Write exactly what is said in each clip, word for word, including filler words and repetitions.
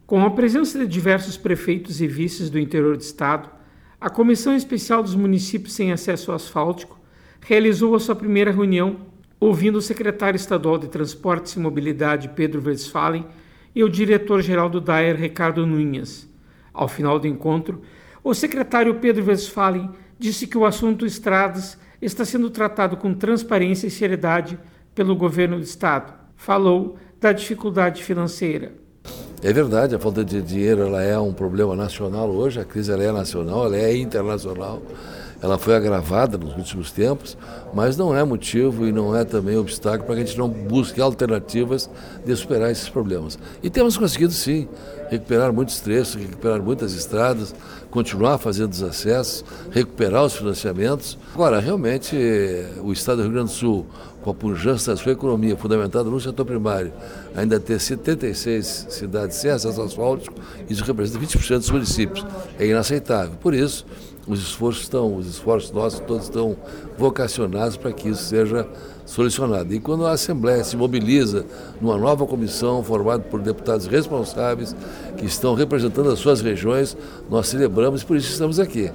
Com a presença de diversos prefeitos e vices do interior do estado, a Comissão Especial dos Municípios Sem Acesso Asfáltico realizou a sua primeira reunião, ouvindo o secretário estadual de Transportes e Mobilidade, Pedro Westphalen, e o diretor-geral do D A E R, Ricardo Nunes. Ao final do encontro, o secretário Pedro Westphalen disse que o assunto estradas está sendo tratado com transparência e seriedade pelo governo do estado. Falou da dificuldade financeira. É verdade, a falta de dinheiro ela é um problema nacional hoje, a crise ela é nacional, ela é internacional, ela foi agravada nos últimos tempos, mas não é motivo e não é também obstáculo para que a gente não busque alternativas de superar esses problemas. E temos conseguido sim, recuperar muitos trechos, recuperar muitas estradas, continuar fazendo os acessos, recuperar os financiamentos. Agora, realmente, o estado do Rio Grande do Sul, com a pujança da sua economia fundamentada no setor primário, ainda ter setenta e seis cidades sem acesso asfáltico, isso representa vinte por cento dos municípios. É inaceitável. Por isso, os esforços estão, os esforços nossos todos estão vocacionados para que isso seja solucionado. E quando a Assembleia se mobiliza numa nova comissão formada por deputados responsáveis que estão representando as suas regiões, nós celebramos e por isso estamos aqui,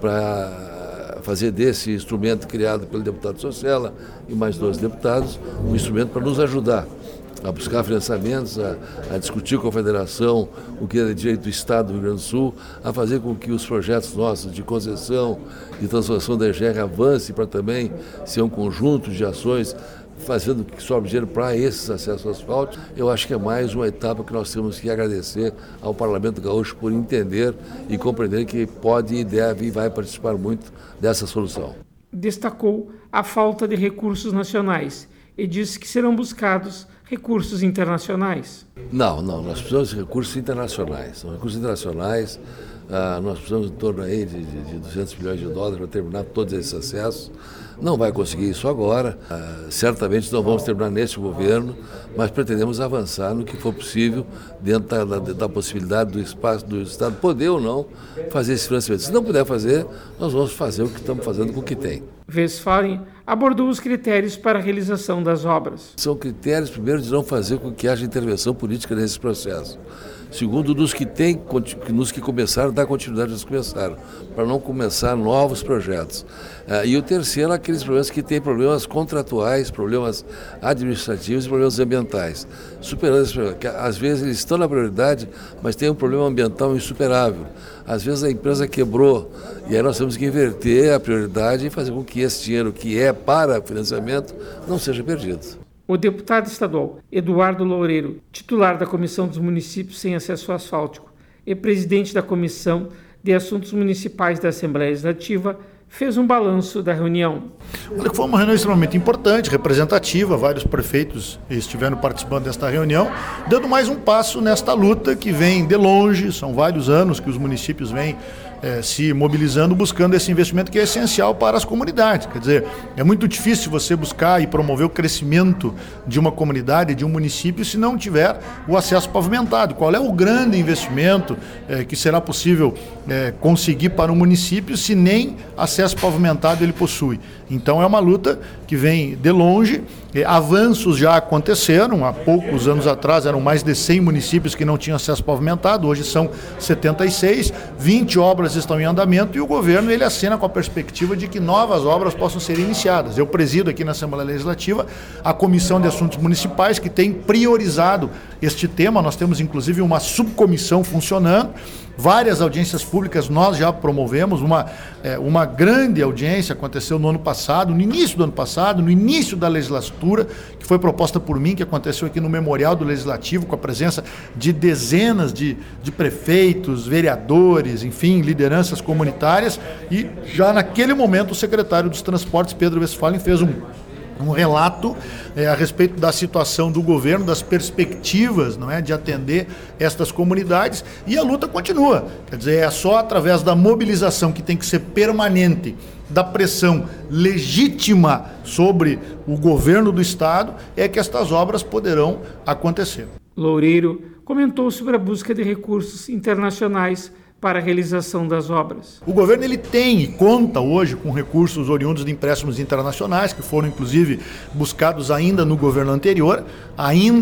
para fazer desse instrumento criado pelo deputado Socella e mais dois deputados, um instrumento para nos ajudar a buscar financiamentos, a, a discutir com a Federação o que é de direito do Estado do Rio Grande do Sul, a fazer com que os projetos nossos de concessão e transformação da E G R avancem para também ser um conjunto de ações fazendo que sobre dinheiro para esses acessos ao asfalto. Eu acho que é mais uma etapa que nós temos que agradecer ao Parlamento Gaúcho por entender e compreender que pode e deve e vai participar muito dessa solução. Destacou a falta de recursos nacionais e disse que serão buscados recursos internacionais. Não, não, nós precisamos de recursos internacionais. São recursos internacionais, ah, nós precisamos em torno aí de, de, de duzentos milhões de dólares para terminar todos esses acessos. Não vai conseguir isso agora, ah, certamente não vamos terminar neste governo, mas pretendemos avançar no que for possível dentro da, da, da possibilidade do espaço do Estado poder ou não fazer esse financiamento. Se não puder fazer, nós vamos fazer o que estamos fazendo com o que tem. Westphalen abordou os critérios para a realização das obras. São critérios, primeiro, de não fazer com que haja intervenção política nesse processo. Segundo, dos que, tem, nos que começaram, dar continuidade aos que começaram, para não começar novos projetos. Ah, e o terceiro, aqueles problemas que têm problemas contratuais, problemas administrativos e problemas ambientais. Superando esses problemas, que às vezes eles estão na prioridade, mas tem um problema ambiental insuperável. Às vezes a empresa quebrou e aí nós temos que inverter a prioridade e fazer com que esse dinheiro que é para financiamento não seja perdido. O deputado estadual Eduardo Loureiro, titular da Comissão dos Municípios Sem Acesso Asfáltico e presidente da Comissão de Assuntos Municipais da Assembleia Legislativa, fez um balanço da reunião. Olha, foi uma reunião extremamente importante, representativa, vários prefeitos estiveram participando desta reunião, dando mais um passo nesta luta que vem de longe, são vários anos que os municípios vêm É, se mobilizando, buscando esse investimento que é essencial para as comunidades. Quer dizer, é muito difícil você buscar e promover o crescimento de uma comunidade, de um município, se não tiver o acesso pavimentado. Qual é o grande investimento é, que será possível é, conseguir para um município se nem acesso pavimentado ele possui? Então é uma luta que vem de longe. É, avanços já aconteceram, há poucos anos atrás eram mais de cem municípios que não tinham acesso pavimentado, hoje são setenta e seis, vinte obras estão em andamento e o governo ele acena com a perspectiva de que novas obras possam ser iniciadas. Eu presido aqui na Assembleia Legislativa a Comissão de Assuntos Municipais que tem priorizado este tema, nós temos inclusive uma subcomissão funcionando, várias audiências públicas nós já promovemos, uma, é, uma grande audiência aconteceu no ano passado, no início do ano passado, no início da legislatura, que foi proposta por mim, que aconteceu aqui no Memorial do Legislativo, com a presença de dezenas de, de prefeitos, vereadores, enfim, lideranças comunitárias, e já naquele momento o secretário dos Transportes, Pedro Westphalen, fez um um relato é, a respeito da situação do governo, das perspectivas, não é, de atender estas comunidades, e a luta continua. Quer dizer, é só através da mobilização, que tem que ser permanente, da pressão legítima sobre o governo do Estado, é que estas obras poderão acontecer. Loureiro comentou sobre a busca de recursos internacionais para a realização das obras. O governo ele tem e conta hoje com recursos oriundos de empréstimos internacionais, que foram inclusive buscados ainda no governo anterior, ainda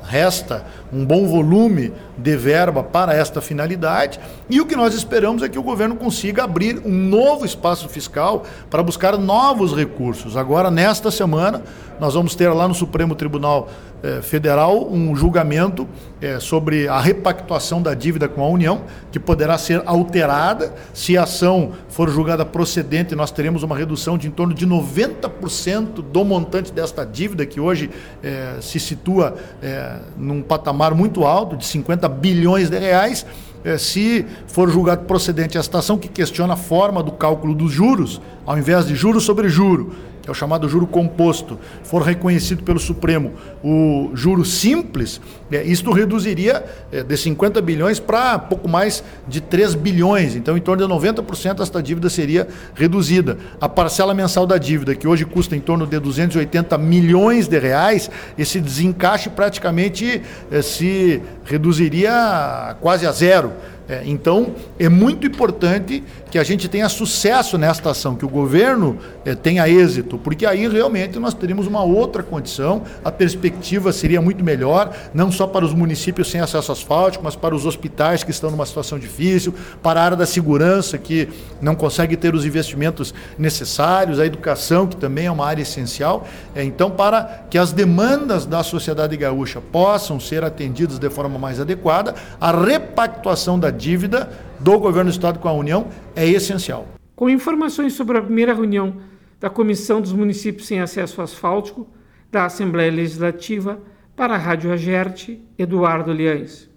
resta um bom volume de verba para esta finalidade, e o que nós esperamos é que o governo consiga abrir um novo espaço fiscal para buscar novos recursos. Agora, nesta semana, nós vamos ter lá no Supremo Tribunal eh, Federal um julgamento eh, sobre a repactuação da dívida com a União, que poderá ser alterada. Se a ação for julgada procedente, nós teremos uma redução de em torno de noventa por cento do montante desta dívida, que hoje eh, se situa eh, num patamar muito alto, de cinquenta bilhões de reais. Eh, se for julgado procedente esta ação, que questiona a forma do cálculo dos juros, ao invés de juro sobre juro, que é o chamado juro composto, for reconhecido pelo Supremo o juro simples, é, isto reduziria é, de cinquenta bilhões para pouco mais de três bilhões. Então, em torno de noventa por cento esta dívida seria reduzida. A parcela mensal da dívida, que hoje custa em torno de duzentos e oitenta milhões de reais, esse desencaixe praticamente é, se reduziria quase a zero. É, então, é muito importante que a gente tenha sucesso nesta ação, que o governo é, tenha êxito, porque aí realmente nós teríamos uma outra condição, a perspectiva seria muito melhor, não só para os municípios sem acesso asfáltico, mas para os hospitais que estão numa situação difícil, para a área da segurança, que não consegue ter os investimentos necessários, a educação, que também é uma área essencial. É, então, para que as demandas da sociedade gaúcha possam ser atendidas de forma mais adequada, a repactuação da dívida do governo do Estado com a União é essencial. Com informações sobre a primeira reunião da Comissão dos Municípios sem Acesso Asfáltico da Assembleia Legislativa, para a Rádio Agerte, Eduardo Liães.